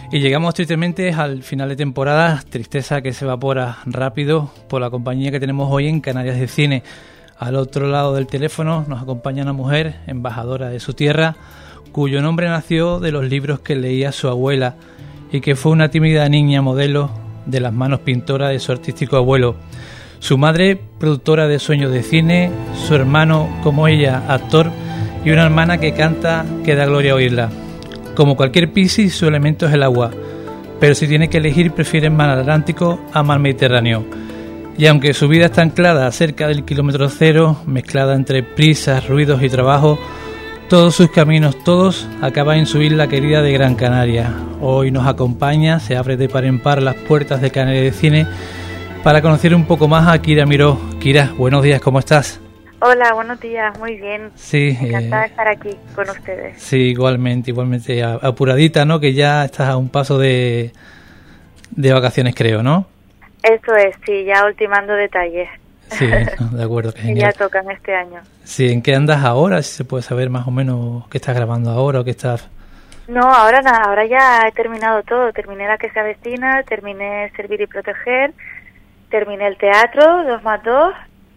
Y llegamos tristemente al final de temporada, tristeza que se evapora rápido por la compañía que tenemos hoy en Canarias de Cine. Al otro lado del teléfono nos acompaña una mujer, embajadora de su tierra, cuyo nombre nació de los libros que leía su abuela y que fue una tímida niña modelo de las manos pintoras de su artístico abuelo. Su madre, productora de sueños de cine, su hermano, como ella, actor, y una hermana que canta que da gloria oírla. Como cualquier Piscis, su elemento es el agua, pero si tiene que elegir prefiere mar Atlántico a mar Mediterráneo. Y aunque su vida está anclada cerca del kilómetro cero, mezclada entre prisas, ruidos y trabajo, todos sus caminos, todos, acaban en su isla querida de Gran Canaria. Hoy nos acompaña, se abre de par en par las puertas de Canarias de Cine para conocer un poco más a Kira Miró. Kira, buenos días, ¿cómo estás? Hola, buenos días, muy bien. Sí, encantada de estar aquí con ustedes. Sí, igualmente, apuradita, ¿no? Que ya estás a un paso de vacaciones, creo, ¿no? Eso es, sí, ya ultimando detalles. Sí, de acuerdo, que genial. Ya tocan este año. Sí, ¿en qué andas ahora? Si se puede saber más o menos qué estás grabando ahora o qué estás... No, ahora nada, ahora ya he terminado todo. Terminé La que se avecina, terminé Servir y proteger, terminé el teatro, 2+2,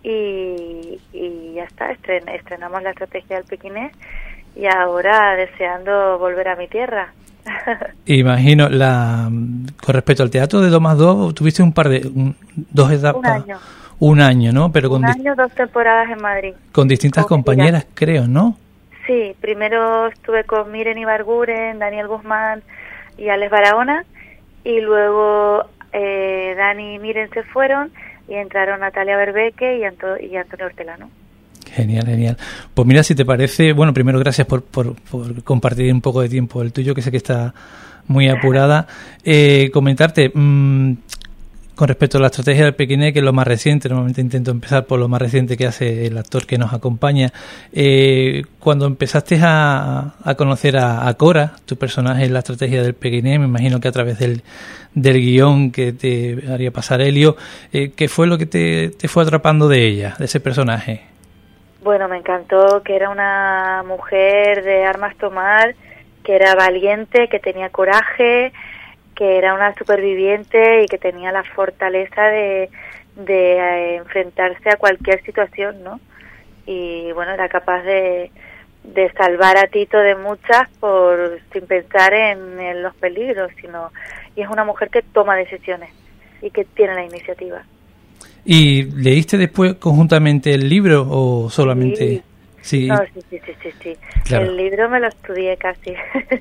y ya está, estrenamos La estrategia del pequinés y ahora deseando volver a mi tierra. Imagino, con respecto al teatro de 2+2, tuviste dos etapas. Un año, ¿no? Pero con 2 temporadas en Madrid. Con distintas compañeras, creo, ¿no? Sí, primero estuve con Miren Ibarguren, Daniel Guzmán y Alex Barahona, y luego Dani y Miren se fueron y entraron Natalia Berbeque y Antonio Hortelano. Genial, genial. Pues mira, si te parece, bueno, primero gracias por compartir un poco de tiempo el tuyo, que sé que está muy apurada. Comentarte, con respecto a la estrategia del pequinés, que es lo más reciente, normalmente intento empezar por lo más reciente que hace el actor que nos acompaña. Cuando empezaste a conocer a Cora, tu personaje en la estrategia del pequinés, me imagino que a través del guión que te haría pasar Helio, ¿qué fue lo que te fue atrapando de ella, de ese personaje? Bueno, me encantó que era una mujer de armas tomar, que era valiente, que tenía coraje, que era una superviviente y que tenía la fortaleza de enfrentarse a cualquier situación, ¿no? Y bueno, era capaz de salvar a Tito de muchas sin pensar en los peligros, y es una mujer que toma decisiones y que tiene la iniciativa. ¿Y leíste después conjuntamente el libro o solamente...? Sí. No, sí. Claro. El libro me lo estudié casi.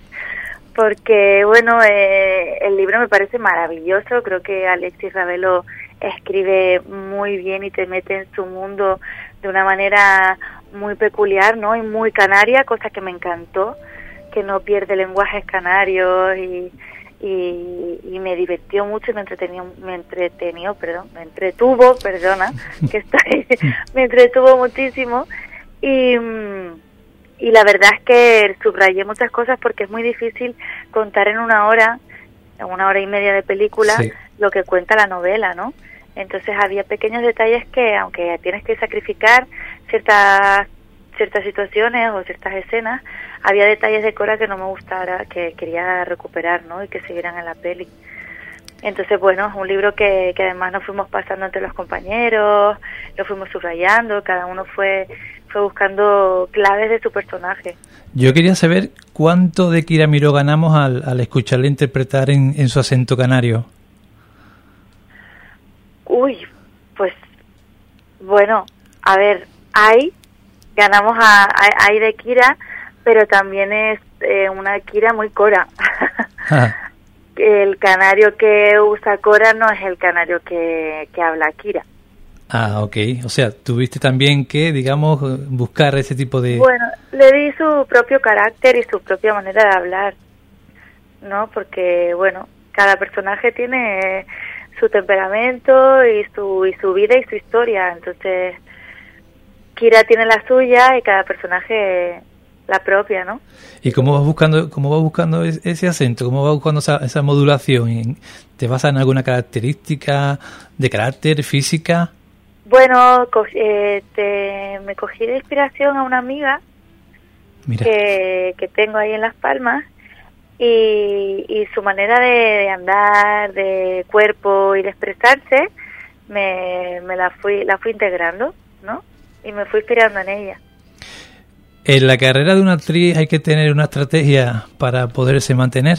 Porque, bueno, el libro me parece maravilloso. Creo que Alexis Ravelo escribe muy bien y te mete en su mundo de una manera muy peculiar, ¿no? Y muy canaria, cosa que me encantó, que no pierde lenguajes canarios y me divirtió mucho y me entretuvo muchísimo. Y la verdad es que subrayé muchas cosas porque es muy difícil contar en una hora y media de película, sí, lo que cuenta la novela, ¿no? Entonces había pequeños detalles que, aunque tienes que sacrificar ciertas situaciones o ciertas escenas, había detalles de Cora que no me gustara, que quería recuperar, ¿no? Y que siguieran en la peli. Entonces, bueno, es un libro que además nos fuimos pasando entre los compañeros, lo fuimos subrayando, cada uno fue buscando claves de su personaje. Yo quería saber cuánto de Kira Miró ganamos al escucharle interpretar en su acento canario. Uy, pues, bueno, a ver, ganamos hay de Kira, pero también es una Kira muy Cora. El canario que usa Cora no es el canario que habla Kira. Ah, ok. O sea, tuviste también que, digamos, buscar ese tipo de... Bueno, le di su propio carácter y su propia manera de hablar, ¿no? Porque, bueno, cada personaje tiene su temperamento y su vida y su historia. Entonces, Kira tiene la suya y cada personaje la propia, ¿no? ¿Y cómo vas buscando ese acento? ¿Cómo vas buscando esa modulación? ¿Te basas en alguna característica de carácter, física? Bueno, me cogí de inspiración a una amiga que tengo ahí en Las Palmas, y su manera de andar, de cuerpo y de expresarse, la fui integrando, ¿no? Y me fui inspirando en ella. En la carrera de una actriz hay que tener una estrategia para poderse mantener.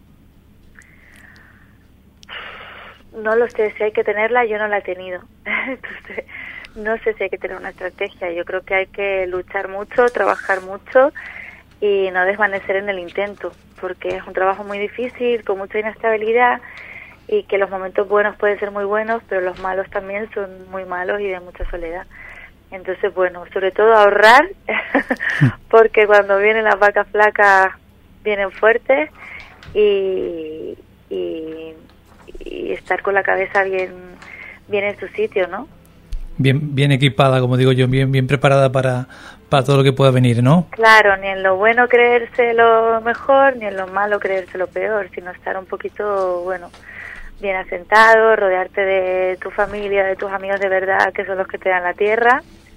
No lo sé, si hay que tenerla, yo no la he tenido. Entonces, no sé si hay que tener una estrategia. Yo creo que hay que luchar mucho, trabajar mucho y no desvanecer en el intento, porque es un trabajo muy difícil, con mucha inestabilidad, y que los momentos buenos pueden ser muy buenos, pero los malos también son muy malos y de mucha soledad. Entonces, bueno, sobre todo ahorrar, porque cuando vienen las vacas flacas vienen fuertes, y estar con la cabeza bien en su sitio, ¿no? Bien equipada, como digo yo, bien preparada para todo lo que pueda venir, ¿no? Claro, ni en lo bueno creerse lo mejor, ni en lo malo creerse lo peor, sino estar un poquito, bueno, bien asentado, rodearte de tu familia, de tus amigos de verdad, que son los que te dan la tierra,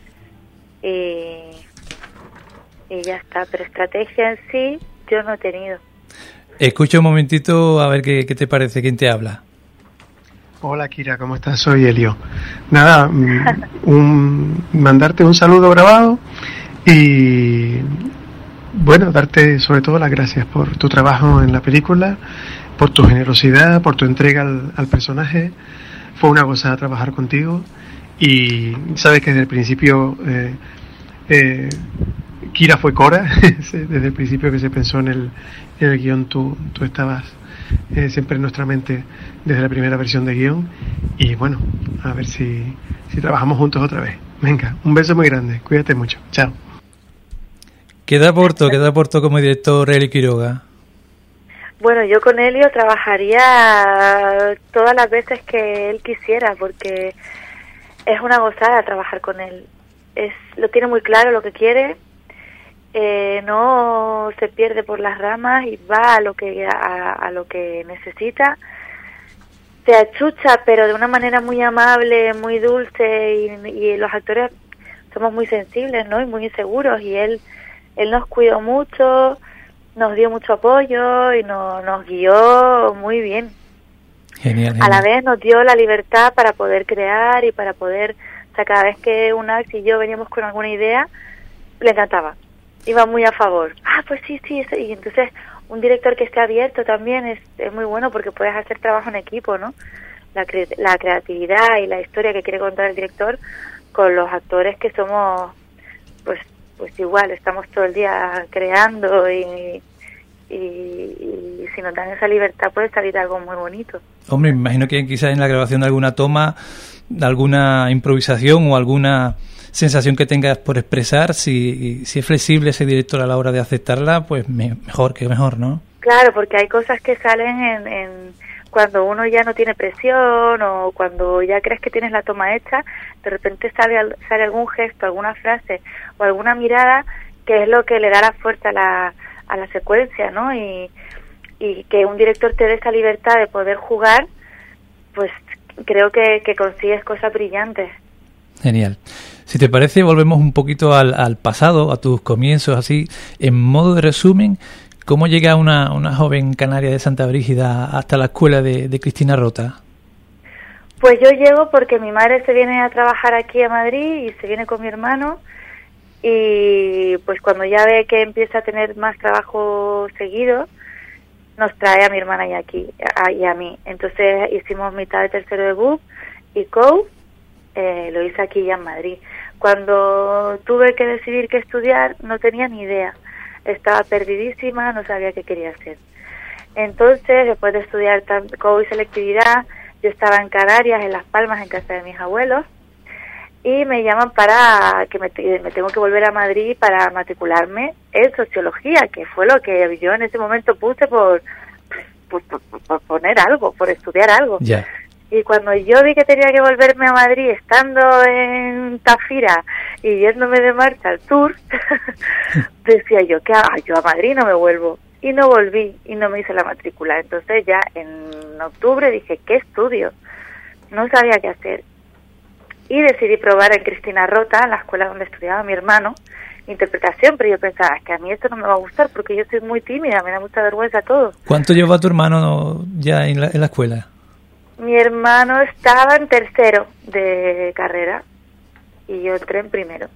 y ya está. Pero estrategia en sí yo no he tenido. Escucha un momentito a ver qué te parece, quién te habla. Hola Kira, ¿cómo estás? Soy Elio. Nada, mandarte un saludo grabado y bueno, darte sobre todo las gracias por tu trabajo en la película, por tu generosidad, por tu entrega al personaje. Fue una gozada trabajar contigo y sabes que desde el principio Kira fue Cora. Desde el principio que se pensó en el guión tú estabas siempre en nuestra mente desde la primera versión de guión, y bueno, a ver si trabajamos juntos otra vez. Venga, un beso muy grande, cuídate mucho, chao. ¿Qué aportó como director Elio Quiroga? Bueno, yo con Elio trabajaría todas las veces que él quisiera, porque es una gozada trabajar con él. Lo tiene muy claro lo que quiere, no se pierde por las ramas y va a lo que necesita. Se achucha, pero de una manera muy amable, muy dulce, y los actores somos muy sensibles, ¿no? Y muy inseguros, y él nos cuidó mucho, nos dio mucho apoyo y nos guió muy bien. Genial. A la vez nos dio la libertad para poder crear y para poder, o sea, cada vez que Unax y yo veníamos con alguna idea, le encantaba, iba muy a favor. Pues sí, y entonces un director que esté abierto también es muy bueno, porque puedes hacer trabajo en equipo, ¿no? La creatividad y la historia que quiere contar el director con los actores, que somos pues igual, estamos todo el día creando, y si nos dan esa libertad puede salir algo muy bonito. Hombre, me imagino que quizás en la grabación de alguna toma, de alguna improvisación o alguna sensación que tengas por expresar, si es flexible ese director a la hora de aceptarla, pues mejor, ¿no? Claro, porque hay cosas que salen en cuando uno ya no tiene presión, o cuando ya crees que tienes la toma hecha, de repente sale algún gesto, alguna frase o alguna mirada que es lo que le da la fuerza a la secuencia, ¿no? Y que un director te dé esa libertad de poder jugar, pues creo que consigues cosas brillantes. Genial. Si te parece, volvemos un poquito al pasado, a tus comienzos, así, en modo de resumen. ¿Cómo llega una joven canaria de Santa Brígida hasta la escuela de Cristina Rota? Pues yo llego porque mi madre se viene a trabajar aquí a Madrid y se viene con mi hermano, y pues cuando ya ve que empieza a tener más trabajo seguido, nos trae a mi hermana y a mí. Entonces hicimos mitad de tercero de BUP y COU, lo hice aquí ya en Madrid. Cuando tuve que decidir qué estudiar, no tenía ni idea. Estaba perdidísima, no sabía qué quería hacer. Entonces, después de estudiar COU y selectividad, yo estaba en Canarias, en Las Palmas, en casa de mis abuelos, y me llaman para que me tengo que volver a Madrid para matricularme en sociología, que fue lo que yo en ese momento puse por poner algo, por estudiar algo. Yeah. Y cuando yo vi que tenía que volverme a Madrid, estando en Tafira y yéndome de marcha al tour, decía yo, ¿qué hago? Yo a Madrid no me vuelvo. Y no volví, y no me hice la matrícula. Entonces ya en octubre dije, ¿qué estudio? No sabía qué hacer. Y decidí probar en Cristina Rota, en la escuela donde estudiaba mi hermano, interpretación, pero yo pensaba, es que a mí esto no me va a gustar porque yo soy muy tímida, me da mucha vergüenza todo. ¿Cuánto lleva tu hermano ya en la escuela? Mi hermano estaba en tercero de carrera y yo entré en primero.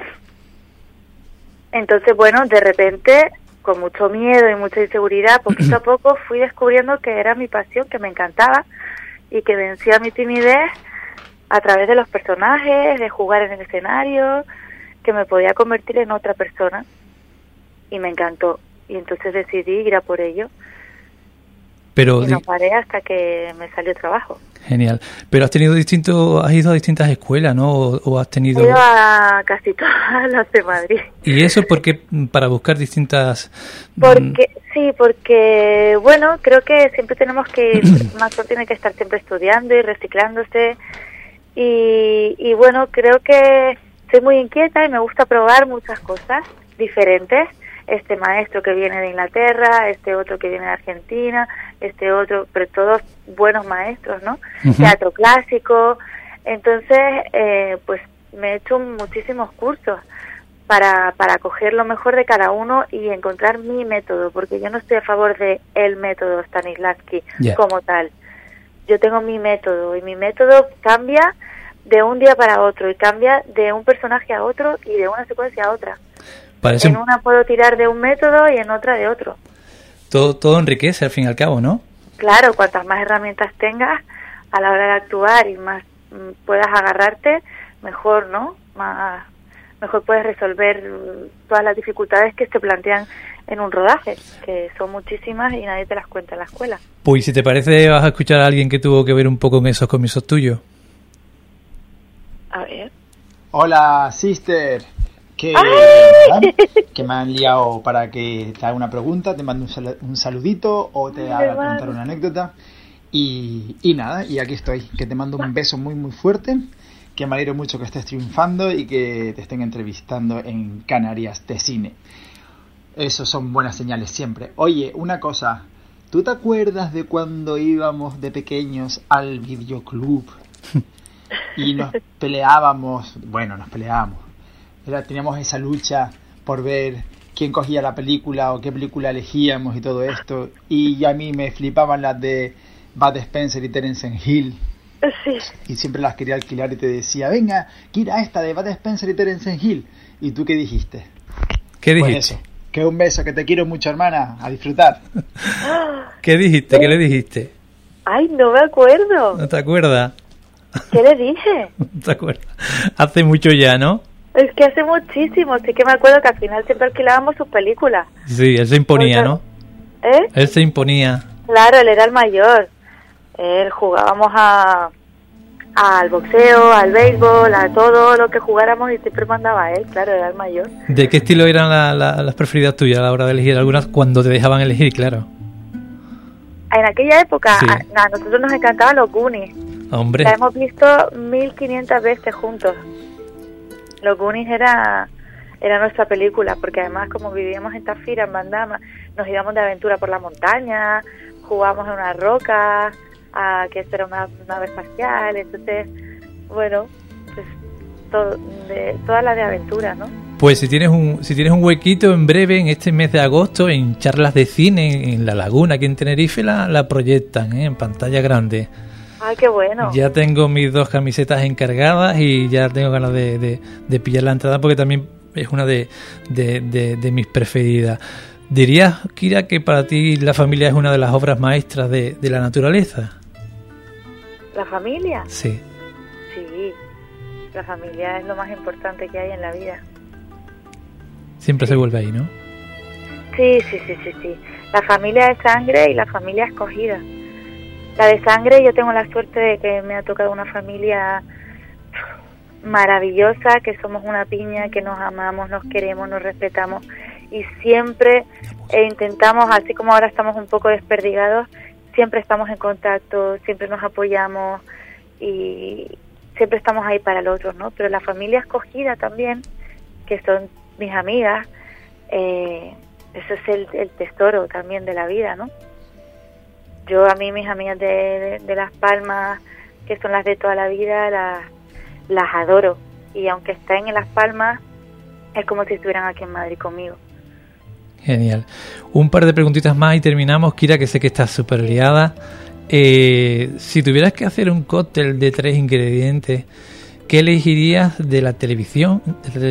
Entonces, bueno, de repente, con mucho miedo y mucha inseguridad, poquito a poco fui descubriendo que era mi pasión, que me encantaba y que vencía mi timidez a través de los personajes, de jugar en el escenario, que me podía convertir en otra persona. Y me encantó. Y entonces decidí ir a por ello. Pero y no paré hasta que me salió trabajo. Genial. Pero has ido a distintas escuelas, ¿no? ¿O has tenido...? He ido a casi todas las de Madrid. ¿Y eso porque para buscar distintas...? Porque, bueno, creo que siempre tenemos que... Más tiene que estar siempre estudiando y reciclándose. Y bueno, creo que soy muy inquieta y me gusta probar muchas cosas diferentes. Este maestro que viene de Inglaterra, este otro que viene de Argentina, este otro, pero todos buenos maestros, ¿no? Uh-huh. Teatro clásico. Entonces, pues me he hecho muchísimos cursos para coger lo mejor de cada uno y encontrar mi método, porque yo no estoy a favor de el método Stanislavski como tal. Yo tengo mi método y mi método cambia de un día para otro y cambia de un personaje a otro y de una secuencia a otra. En una puedo tirar de un método y en otra de otro. Todo enriquece al fin y al cabo, ¿no? Claro, cuantas más herramientas tengas a la hora de actuar y más puedas agarrarte, mejor, ¿no? Mejor puedes resolver todas las dificultades que te plantean en un rodaje, que son muchísimas y nadie te las cuenta en la escuela. Pues si te parece, vas a escuchar a alguien que tuvo que ver un poco en esos comienzos tuyos. A ver. Hola, sister. Que me han liado para que te haga una pregunta, te mando un saludito o te haga contar una anécdota y nada, y aquí estoy, que te mando un beso muy muy fuerte, que me alegro mucho que estés triunfando y que te estén entrevistando en Canarias de Cine. Eso son buenas señales siempre. Oye, una cosa, ¿tú te acuerdas de cuando íbamos de pequeños al videoclub y nos peleábamos? Teníamos esa lucha por ver quién cogía la película o qué película elegíamos y todo esto, y a mí me flipaban las de Bud Spencer y Terence Hill. Sí. Y siempre las quería alquilar y te decía, venga, quiera esta de Bud Spencer y Terence Hill. ¿Y tú qué dijiste? ¿Qué dijiste? Pues eso, que un beso, que te quiero mucho, hermana, a disfrutar. ¿Qué dijiste? ¿Qué le dijiste? Ay, no me acuerdo. ¿No te acuerdas? ¿Qué le dije? No te acuerdas. Hace mucho ya, ¿no? Es que hace muchísimo, sí que me acuerdo que al final siempre alquilábamos sus películas. Sí, él se imponía, ¿no? Él se imponía. Claro, él era el mayor. Él jugábamos al boxeo, al béisbol, a todo lo que jugáramos y siempre mandaba él, claro, era el mayor. ¿De qué estilo eran las preferidas tuyas a la hora de elegir algunas cuando te dejaban elegir, claro? En aquella época, sí. A nosotros nos encantaban los Goonies. Hombre. La hemos visto 1500 veces juntos. Los Goonies era nuestra película, porque además como vivíamos en Tafira, en Bandama, nos íbamos de aventura por la montaña, jugábamos en una roca, que esto era una nave espacial, entonces, bueno, pues todas las de aventura, ¿no? Pues si tienes un huequito en breve, en este mes de agosto, en charlas de cine, en La Laguna, aquí en Tenerife, la proyectan, en pantalla grande. ¡Ay, qué bueno! Ya tengo mis 2 camisetas encargadas y ya tengo ganas de pillar la entrada porque también es una de mis preferidas. ¿Dirías, Kira, que para ti La Familia es una de las obras maestras de la naturaleza? ¿La familia? Sí. Sí, la familia es lo más importante que hay en la vida. Siempre se vuelve ahí, ¿no? Sí. La familia de sangre y la familia escogida. La de sangre, yo tengo la suerte de que me ha tocado una familia maravillosa, que somos una piña, que nos amamos, nos queremos, nos respetamos y siempre intentamos, así como ahora estamos un poco desperdigados, siempre estamos en contacto, siempre nos apoyamos y siempre estamos ahí para el otro, ¿no? Pero la familia escogida también, que son mis amigas, eso es el tesoro también de la vida, ¿no? Yo a mí mis amigas de Las Palmas, que son las de toda la vida, las adoro. Y aunque estén en Las Palmas, es como si estuvieran aquí en Madrid conmigo. Genial. Un par de preguntitas más y terminamos, Kira, que sé que estás súper liada. Si tuvieras que hacer un cóctel de 3 ingredientes, ¿qué elegirías de la televisión,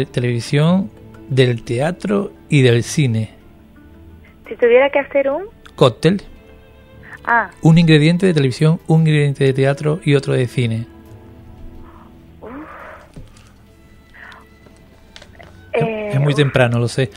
del teatro y del cine? Si tuviera que hacer un cóctel. Un ingrediente de televisión, un ingrediente de teatro y otro de cine. Es muy temprano, lo sé.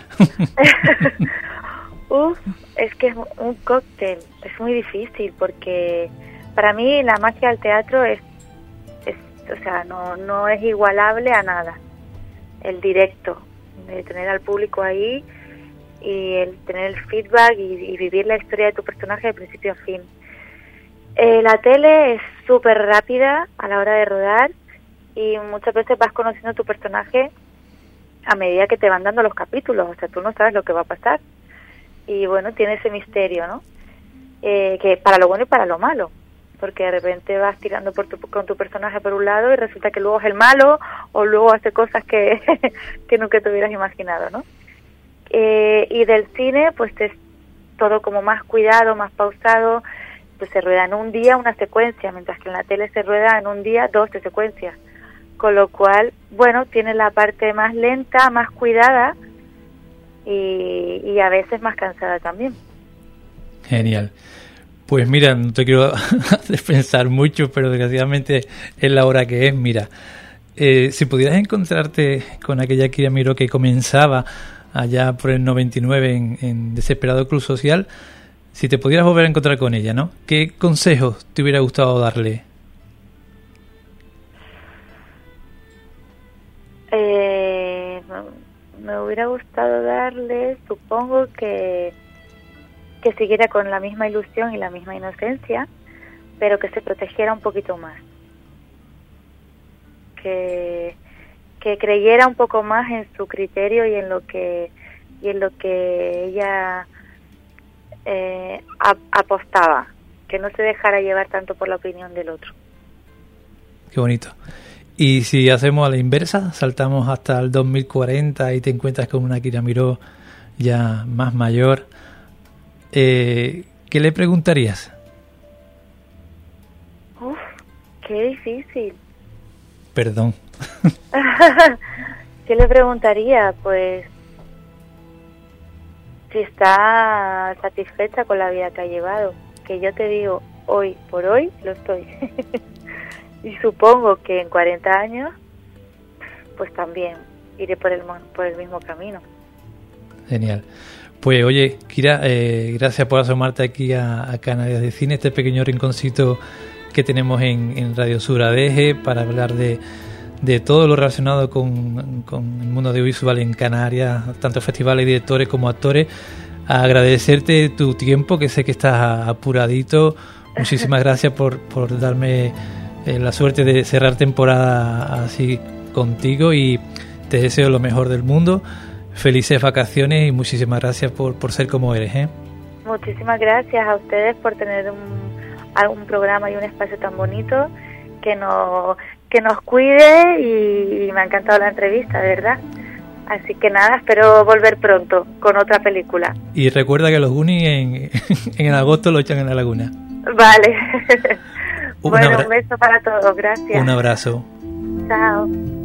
Es que es un cóctel, es muy difícil porque para mí la magia del teatro es o sea, no es igualable a nada. El directo, de tener al público ahí y el tener el feedback y vivir la historia de tu personaje de principio a fin. La tele es súper rápida a la hora de rodar y muchas veces vas conociendo a tu personaje a medida que te van dando los capítulos, o sea, tú no sabes lo que va a pasar. Y bueno, tiene ese misterio, ¿no? Que para lo bueno y para lo malo, porque de repente vas tirando con tu personaje por un lado y resulta que luego es el malo o luego hace cosas que nunca te hubieras imaginado, ¿no? Y del cine, pues es todo como más cuidado, más pausado, pues se rueda en un día una secuencia, mientras que en la tele se rueda en un día 2 secuencias. Con lo cual, bueno, tiene la parte más lenta, más cuidada y a veces más cansada también. Genial. Pues mira, no te quiero hacer pensar mucho, pero desgraciadamente es la hora que es. Mira, si pudieras encontrarte con aquella Kira Miró que comenzaba allá por el 99 en Desesperado Club Social, si te pudieras volver a encontrar con ella, ¿no? ¿Qué consejos te hubiera gustado darle? Me hubiera gustado darle, supongo que siguiera con la misma ilusión y la misma inocencia, pero que se protegiera un poquito más, que creyera un poco más en su criterio y en lo que ella apostaba, que no se dejara llevar tanto por la opinión del otro. Qué bonito. Y si hacemos a la inversa, saltamos hasta el 2040 y te encuentras con una Kira Miró ya más mayor, ¿qué le preguntarías? Qué difícil. Perdón. ¿Qué le preguntaría? Pues si está satisfecha con la vida que ha llevado, que yo te digo, hoy por hoy lo estoy. Y supongo que en 40 años, pues también iré por el mismo camino. Genial. Pues oye, Kira, gracias por asomarte aquí a Canarias de Cine, este pequeño rinconcito que tenemos en Radio Sur ADG para hablar de todo lo relacionado con el mundo audiovisual en Canarias, tanto festivales, directores como actores. Agradecerte tu tiempo, que sé que estás apuradito. Muchísimas gracias por darme la suerte de cerrar temporada así contigo y te deseo lo mejor del mundo. Felices vacaciones y muchísimas gracias por ser como eres, ¿eh? Muchísimas gracias a ustedes por tener un programa y un espacio tan bonito que nos cuide y me ha encantado la entrevista, de verdad. Así que nada, espero volver pronto con otra película. Y recuerda que los Goonies en agosto lo echan en la laguna. Vale. Bueno, un beso para todos, gracias. Un abrazo. Chao.